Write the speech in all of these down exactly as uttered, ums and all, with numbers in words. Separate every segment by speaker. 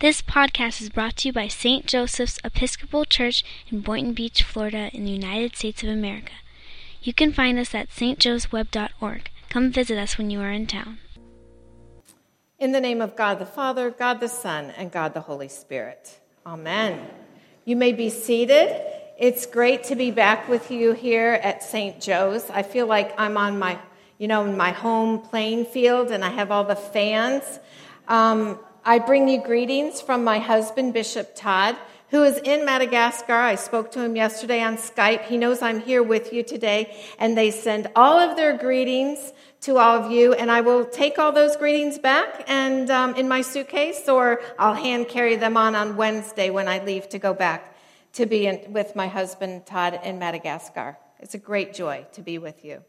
Speaker 1: This podcast is brought to you by Saint Joseph's Episcopal Church in Boynton Beach, Florida, in the United States of America. You can find us at s t joes web dot org. Come visit us when you are in town.
Speaker 2: In the name of God the Father, God the Son, and God the Holy Spirit. Amen. You may be seated. It's great to be back with you here at Saint Joe's. I feel like I'm on my, you know, my home playing field, and I have all the fans. Um, I bring you greetings from my husband, Bishop Todd, who is in Madagascar. I spoke to him yesterday on Skype. He knows I'm here with you today, and they send all of their greetings to all of you, and I will take all those greetings back and um, in my suitcase, or I'll hand carry them on on Wednesday when I leave to go back to be in, with my husband, Todd, in Madagascar. It's a great joy to be with you.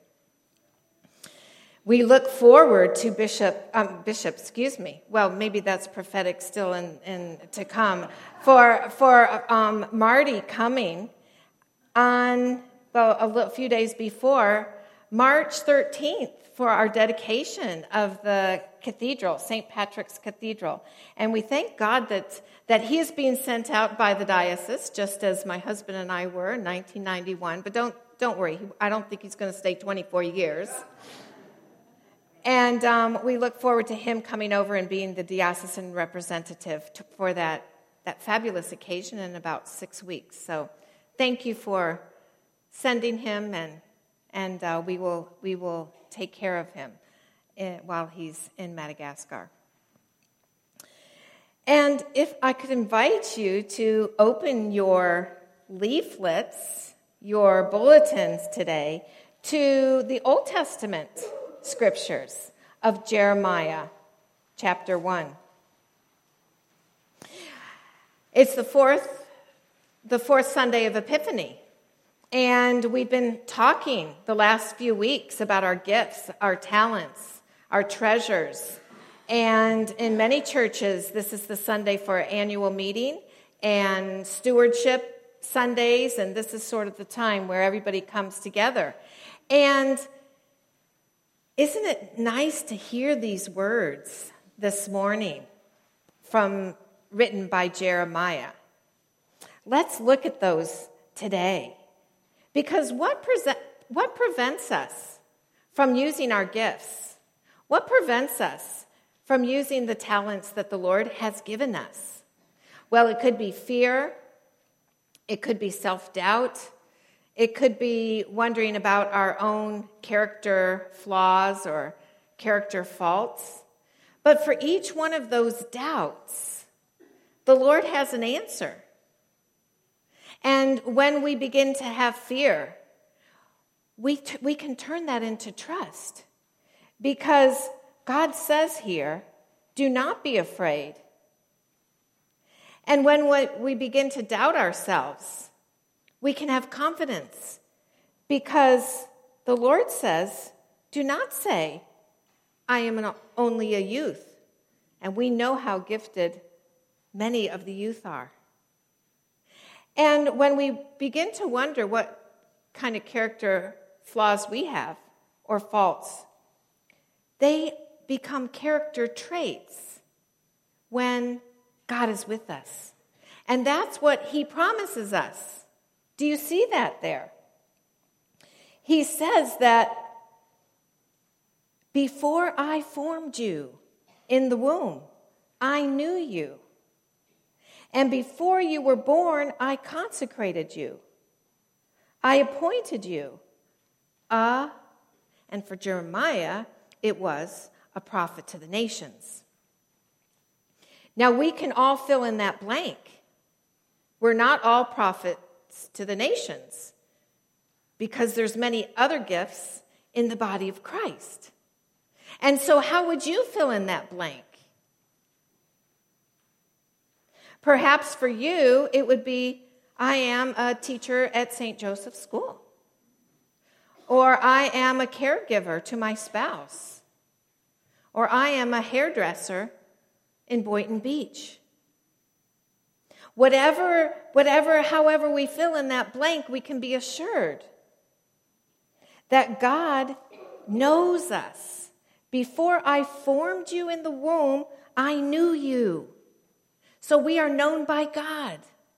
Speaker 2: We look forward to Bishop, um, Bishop, excuse me. Well, maybe that's prophetic still in, in to come. For for um, Marty coming on well a little, few days before March thirteenth for our dedication of the cathedral, Saint Patrick's Cathedral, and we thank God that that he is being sent out by the diocese, just as my husband and I were in nineteen ninety-one. But don't don't worry, I don't think he's going to stay twenty-four years. And um, we look forward to him coming over and being the diocesan representative to, for that, that fabulous occasion in about six weeks. So thank you for sending him, and and uh, we will we will take care of him in, while he's in Madagascar. And if I could invite you to open your leaflets, your bulletins today, to the Old Testament scriptures of Jeremiah, chapter one. It's the fourth, the fourth Sunday of Epiphany, and we've been talking the last few weeks about our gifts, our talents, our treasures. And in many churches, this is the Sunday for our annual meeting and stewardship Sundays, and this is sort of the time where everybody comes together. And isn't it nice to hear these words this morning from written by Jeremiah? Let's look at those today. Because what, present, what prevents us from using our gifts? What prevents us from using the talents that the Lord has given us? Well, it could be fear. It could be self-doubt. It could be wondering about our own character flaws or character faults. But for each one of those doubts, the Lord has an answer. And when we begin to have fear, we, t- we can turn that into trust. Because God says here, do not be afraid. And when we begin to doubt ourselves, we can have confidence, because the Lord says, do not say, I am an, only a youth. And we know how gifted many of the youth are. And when we begin to wonder what kind of character flaws we have or faults, they become character traits when God is with us. And that's what he promises us. Do you see that there? He says that before I formed you in the womb, I knew you. And before you were born, I consecrated you. I appointed you. Ah, uh, and for Jeremiah, it was a prophet to the nations. Now, we can all fill in that blank. We're not all prophets to the nations, because there's many other gifts in the body of Christ. And so how would you fill in that blank? Perhaps for you, it would be, I am a teacher at Saint Joseph's School. Or I am a caregiver to my spouse. Or I am a hairdresser in Boynton Beach. Whatever, whatever, however we fill in that blank, we can be assured that God knows us. Before I formed you in the womb, I knew you. So we are known by God.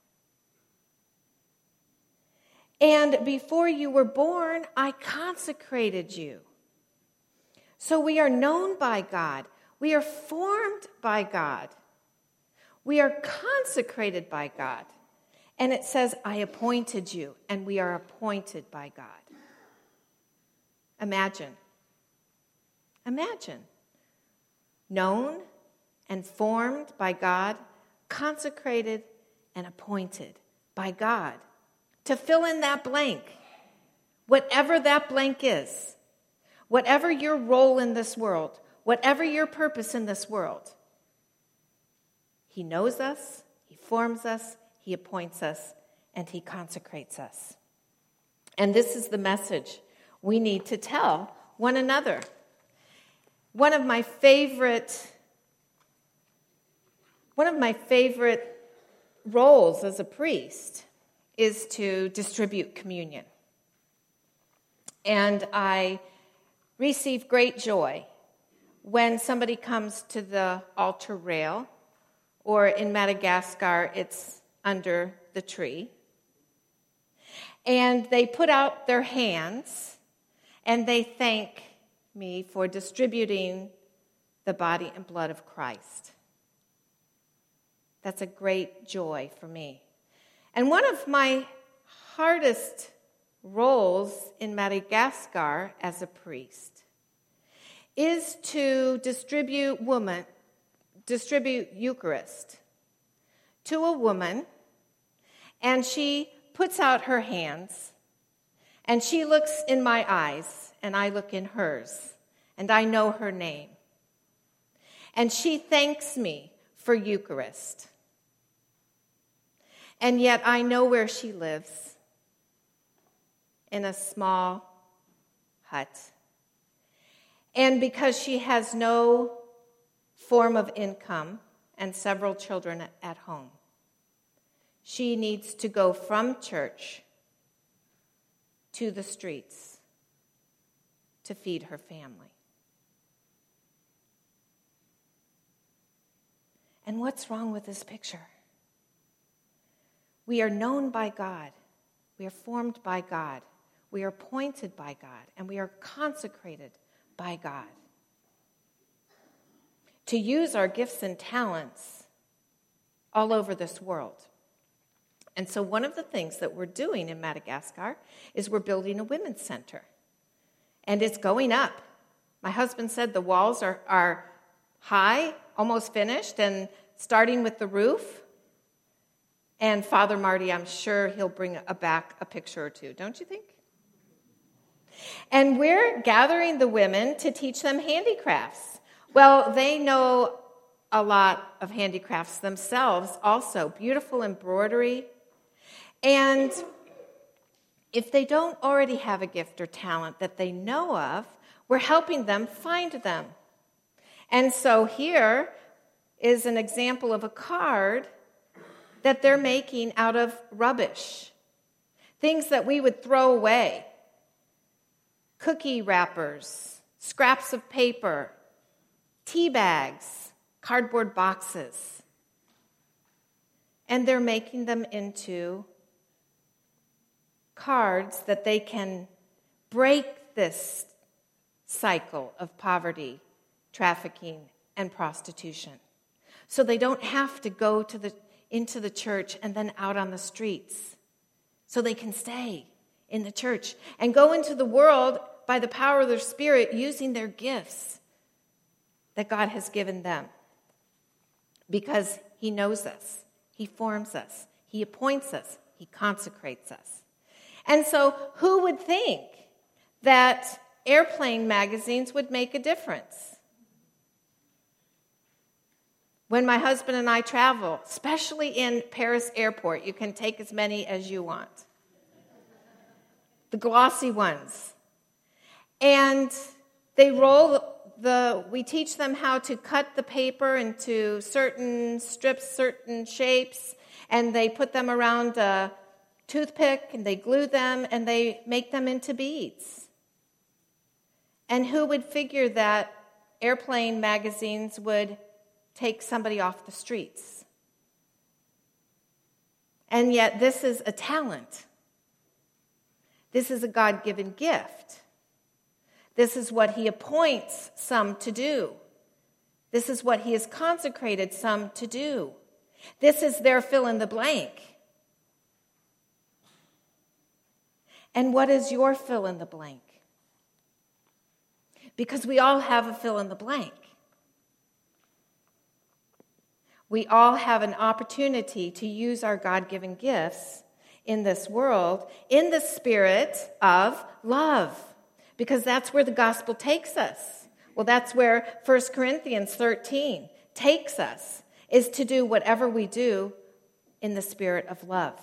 Speaker 2: And before you were born, I consecrated you. So we are known by God. We are formed by God. We are consecrated by God. And it says, I appointed you, and we are appointed by God. Imagine. Imagine. Known and formed by God, consecrated and appointed by God. To fill in that blank, whatever that blank is, whatever your role in this world, whatever your purpose in this world, He knows us, He forms us, He appoints us, and He consecrates us. And this is the message we need to tell one another. One of my favorite, one of my favorite roles as a priest is to distribute communion. And I receive great joy when somebody comes to the altar rail, or in Madagascar, it's under the tree, and they put out their hands and they thank me for distributing the body and blood of Christ. That's a great joy for me. And one of my hardest roles in Madagascar as a priest is to distribute woman, distribute Eucharist to a woman, and she puts out her hands, and she looks in my eyes, and I look in hers, and I know her name. And she thanks me for Eucharist. And yet I know where she lives, in a small hut. And because she has no form of income and several children at home, she needs to go from church to the streets to feed her family. And what's wrong with this picture? We are known by God. We are formed by God. We are appointed by God. And we are consecrated by God to use our gifts and talents all over this world. And so one of the things that we're doing in Madagascar is we're building a women's center. And it's going up. My husband said the walls are, are high, almost finished, and starting with the roof. And Father Marty, I'm sure he'll bring a back a picture or two, don't you think? And we're gathering the women to teach them handicrafts. Well, they know a lot of handicrafts themselves also, beautiful embroidery. And if they don't already have a gift or talent that they know of, we're helping them find them. And so here is an example of a card that they're making out of rubbish, things that we would throw away, cookie wrappers, scraps of paper, tea bags, cardboard boxes. And they're making them into cards that they can break this cycle of poverty, trafficking, and prostitution. So they don't have to go to the into the church and then out on the streets. So they can stay in the church and go into the world by the power of their Spirit, using their gifts that God has given them. Because He knows us, He forms us, He appoints us, He consecrates us. And so who would think that airplane magazines would make a difference? When my husband and I travel, especially in Paris airport, you can take as many as you want. The glossy ones. And they roll the, we teach them how to cut the paper into certain strips, certain shapes, and they put them around a toothpick, and they glue them, and they make them into beads. And who would figure that airplane magazines would take somebody off the streets? And yet this is a talent. This is a God-given gift. This is what he appoints some to do. This is what he has consecrated some to do. This is their fill in the blank. And what is your fill in the blank? Because we all have a fill in the blank. We all have an opportunity to use our God-given gifts in this world in the spirit of love, because that's where the gospel takes us. Well, that's where First Corinthians thirteen takes us, is to do whatever we do in the spirit of love.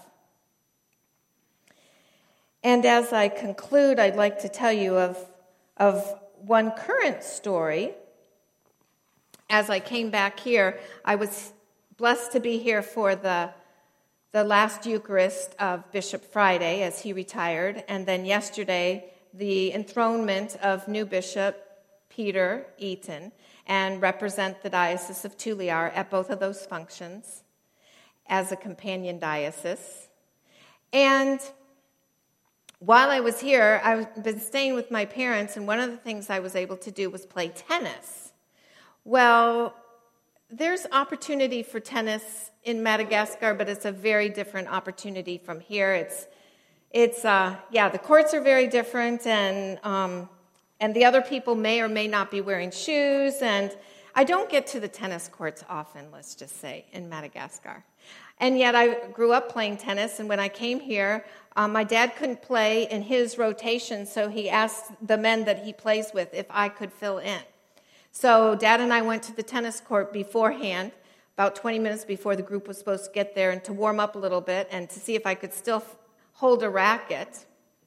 Speaker 2: And as I conclude, I'd like to tell you of, of one current story. As I came back here, I was blessed to be here for the, the last Eucharist of Bishop Friday as he retired, and then yesterday, the enthronement of new Bishop Peter Eaton, and represent the Diocese of Tuliar at both of those functions as a companion diocese. And while I was here, I've been staying with my parents, and one of the things I was able to do was play tennis. Well, there's opportunity for tennis in Madagascar, but it's a very different opportunity from here. It's, it's, uh, yeah, the courts are very different, and um, and the other people may or may not be wearing shoes, and I don't get to the tennis courts often, let's just say, in Madagascar. And yet I grew up playing tennis, and when I came here, um, my dad couldn't play in his rotation, so he asked the men that he plays with if I could fill in. So Dad and I went to the tennis court beforehand, about twenty minutes before the group was supposed to get there, and to warm up a little bit and to see if I could still f- hold a racket.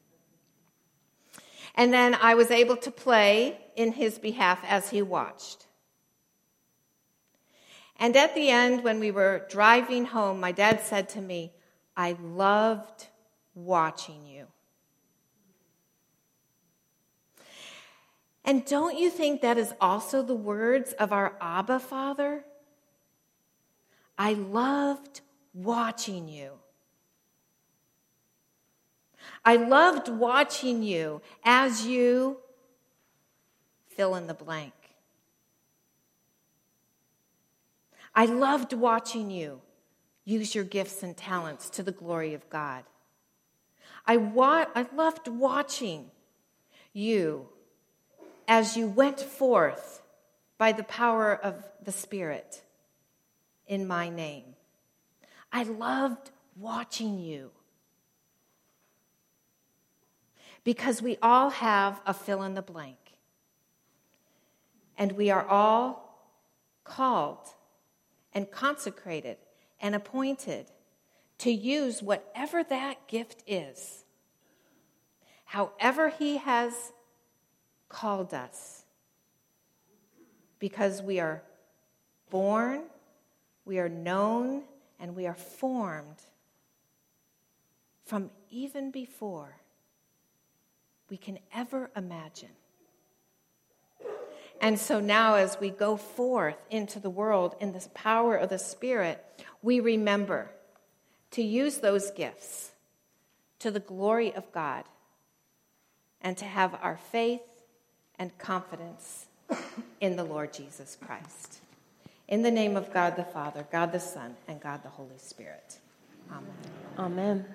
Speaker 2: And then I was able to play in his behalf as he watched. And at the end, when we were driving home, my dad said to me, "I loved watching you." And don't you think that is also the words of our Abba Father? I loved watching you. I loved watching you as you fill in the blank. I loved watching you use your gifts and talents to the glory of God. I, wa- I loved watching you as you went forth by the power of the Spirit in my name. I loved watching you. Because we all have a fill in the blank. And we are all called and consecrated and appointed to use whatever that gift is, however he has called us, because we are born, we are known, and we are formed from even before we can ever imagine. And so now as we go forth into the world in this power of the Spirit, we remember to use those gifts to the glory of God and to have our faith and confidence in the Lord Jesus Christ. In the name of God the Father, God the Son, and God the Holy Spirit. Amen.
Speaker 3: Amen.